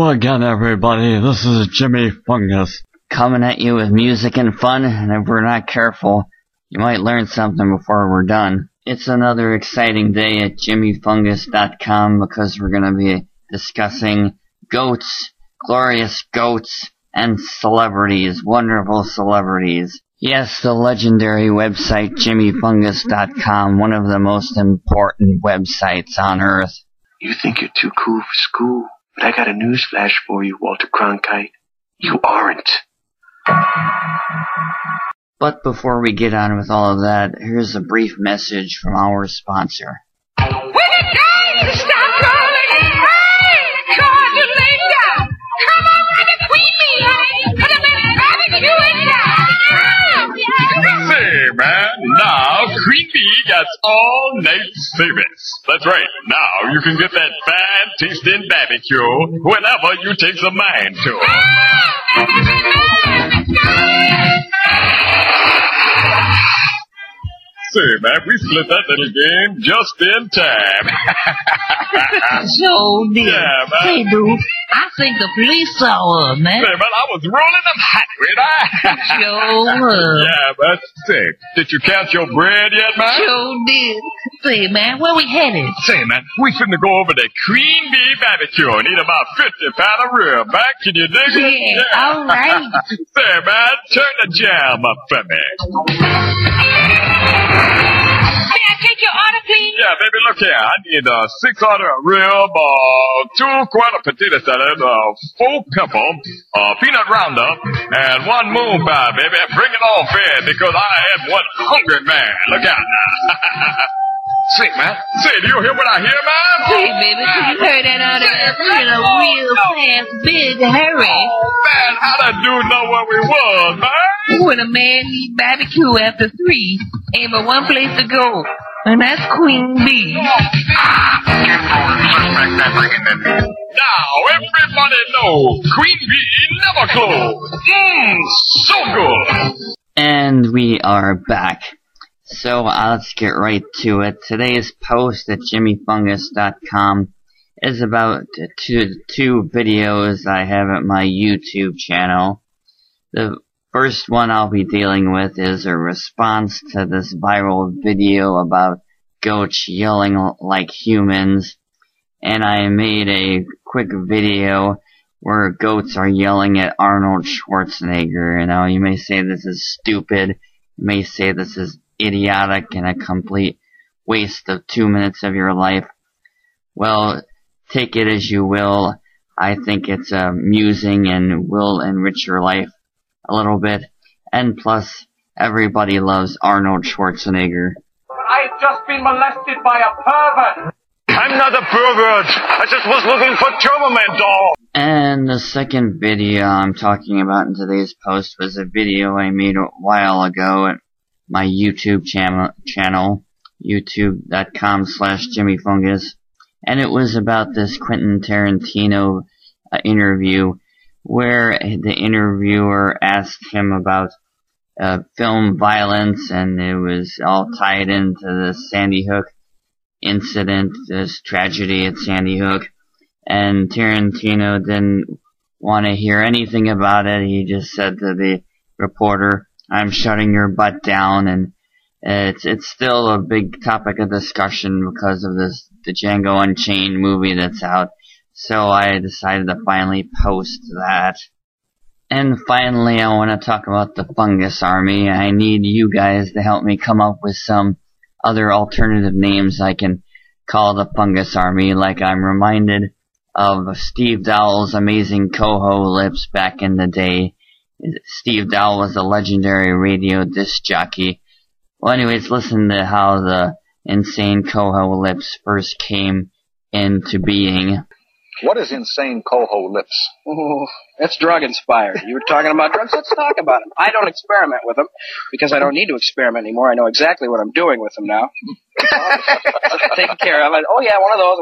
Hello again, everybody. This is Jimmy Fungus, coming at you with music and fun, and if we're not careful, you might learn something before we're done. It's another exciting day at jimmyfungus.com because we're going to be discussing goats, glorious goats, and celebrities, wonderful celebrities. Yes, the legendary website jimmyfungus.com, one of the most important websites on earth. You think you're too cool for school, but I got a news flash for you, Walter Cronkite. You aren't. But before we get on with all of that, here's a brief message from our sponsor. When it does, stop calling. Hey, coordinator. Come on to the Queen Bee. Put them in barbecue in Say, man, now Queen Bee gets all night service. That's right. Now you can get that fine-tasting barbecue whenever you take the mind to it. Say, man, we split that little game just in time. So did. Yeah, man. Hey, dude, I think the police saw us, man. Say, man, I was rolling them hot with I. Sure was. Yeah, but say, did you count your bread yet, man? Sure did. Say, man, where we headed? Say, man, we finna go over to Queen Bee Barbecue and eat about 50 pound of rib. Back, can you dig it? Yeah, all right. Say, man, turn the jam up for me. May I take your order, please? Yeah, baby, look here. I need 6 order of rib, 2 quart of potato salad, 4 pepper, peanut roundup, and 1 moon pie, baby. Bring it on fed because I am one hungry man. Look out now. Say, man. Say, do you hear what I hear, man? Hey, baby, you heard that out in a real fast, big hurry. Oh, man, how that dude know where we was, man? When a man eat barbecue after 3, ain't but one place to go, and that's Queen Bee. Now, everybody know Queen Bee never close. So good. And we are back. So let's get right to it. Today's post at jimmyfungus.com is about two videos I have at my YouTube channel. The first one I'll be dealing with is a response to this viral video about goats yelling like humans. And I made a quick video where goats are yelling at Arnold Schwarzenegger. You know, you may say this is stupid. You may say this is idiotic and a complete waste of 2 minutes of your life. Well, take it as you will. I think it's amusing and will enrich your life a little bit. And plus, everybody loves Arnold Schwarzenegger. I've just been molested by a pervert. I'm not a pervert. I just was looking for Turboman doll. And the second video I'm talking about in today's post was a video I made a while ago at my YouTube channel, youtube.com/jimmyfungus, and it was about this Quentin Tarantino interview where the interviewer asked him about film violence, and it was all tied into the Sandy Hook incident, this tragedy at Sandy Hook, and Tarantino didn't want to hear anything about it. He just said to the reporter, "I'm shutting your butt down," and it's still a big topic of discussion because of the Django Unchained movie that's out. So I decided to finally post that. And finally, I want to talk about the Fungus Army. I need you guys to help me come up with some other alternative names I can call the Fungus Army. Like I'm reminded of Steve Dowell's amazing Coho Lips back in the day. Steve Dowell was a legendary radio disc jockey. Well, anyways, listen to how the Insane Coho Lips first came into being. What is Insane Coho Lips? Oh, that's drug-inspired. You were talking about drugs? Let's talk about them. I don't experiment with them because I don't need to experiment anymore. I know exactly what I'm doing with them now. Taken care of. Oh, yeah, one of those.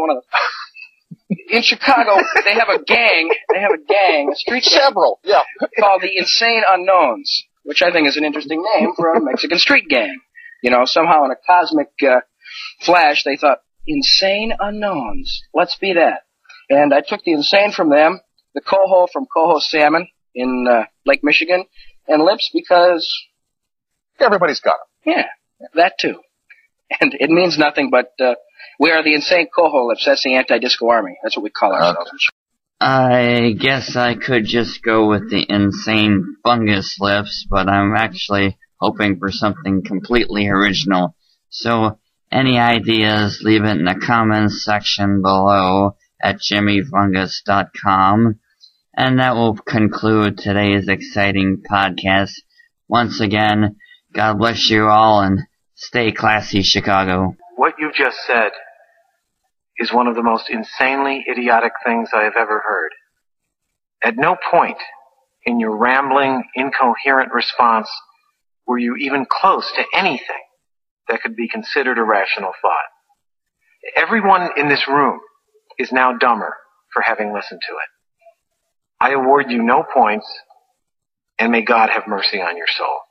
In Chicago, they have a gang, a street gang. Several, yeah. Called the Insane Unknowns, which I think is an interesting name for a Mexican street gang. You know, somehow in a cosmic flash, they thought, Insane Unknowns. Let's be that. And I took the insane from them, the coho from Coho Salmon in Lake Michigan, and lips because... Everybody's got them. Yeah, that too. And it means nothing, but we are the Insane Coho Lips. That's the anti-disco army. That's what we call ourselves. I guess I could just go with the Insane Fungus Lips, but I'm actually hoping for something completely original. So, any ideas, leave it in the comments section below at jimmyfungus.com. And that will conclude today's exciting podcast. Once again, God bless you all and stay classy, Chicago. What you just said is one of the most insanely idiotic things I have ever heard. At no point in your rambling, incoherent response were you even close to anything that could be considered a rational thought. Everyone in this room is now dumber for having listened to it. I award you no points, and may God have mercy on your soul.